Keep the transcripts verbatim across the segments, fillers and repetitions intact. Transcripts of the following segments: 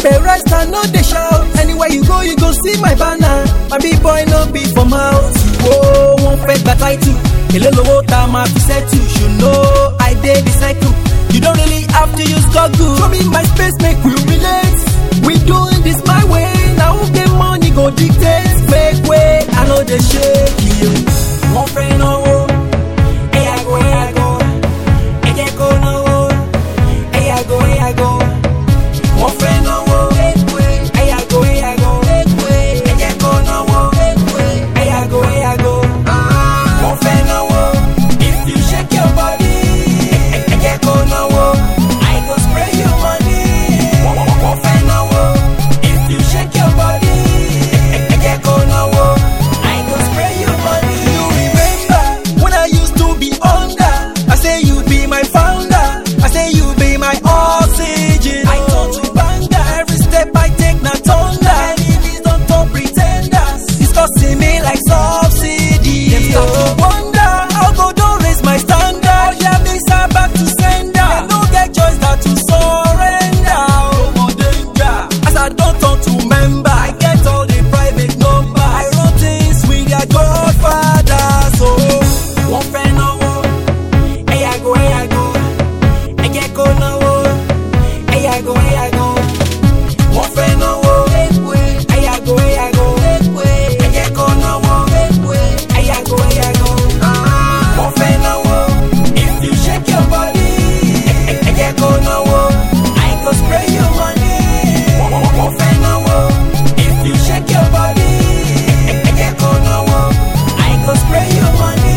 dey rest and no dey shout. Anywhere you go, you go see my banner. My big boy no be for mouth. Oh, won't fake that title. Hello, lowo ta ma fi settle. You know I dey the cycle. You don't really have to use Google. Show me my space, make we relate. We doing this my way. Now who get money go dictate. Make way, I know they shake you. One friend no wo. Hey I go, hey I go. Hey I go no wo. Hey I go, hey I go. One friend no wo. Hey I go, hey I go. Hey I go no wo. Hey I go, hey I go. One friend no wo. If you shake your body, hey I go no wo. I go spray you money. One friend no wo. If you shake your body, hey I go no wo. I go spray you money. You remember when I used to be under? I say you be my founder. I say you be my oxygen. I turn to banger. Every step I take na thunder. Enemies don't talk pretenders. Discussing me like subsidy. Them start to wonder how God don't raise my standard. Yeah, me start back to sender. I no get choice that to surrender. Oh, more danger. As I don't turn to member, I get all the private number. I run things with their godfather. So one friend no wo. Hey I go, hey I go. Hey I go no wo. Hey I go, hey I go. One friend no wo. Hey I go, hey I go. Hey I go no wo. Hey I go, hey I go. One friend no wo. If you shake your body, hey I go no wo. I go spray you money. One friend no wo. If you shake your body, hey I go no wo. I go spray you money.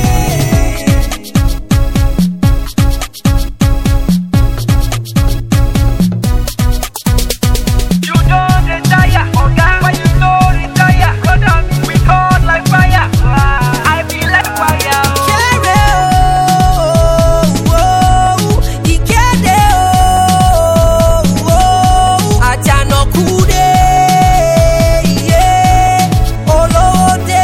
You don't retire, oga. When you don't retire, brother, we hot like fire. I be like fire. Kere o, o, Ikede o, o, Ajanakude, yeah, Olode.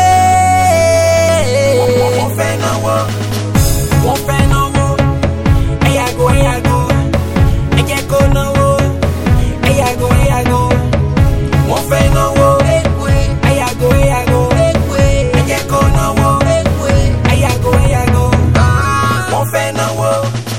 One friend no wo, one friend no wo. Hey I go, hey I go, hey I go no wo. Hey I go, hey I go. One friend no wo. Hey I go, hey I go. Hey I go no wo. Hey I go, hey I go. One friend no wo.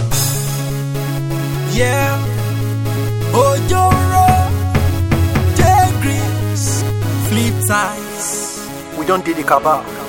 Yeah. Ojoro, J Greens, flip ties. We don't do the cabal.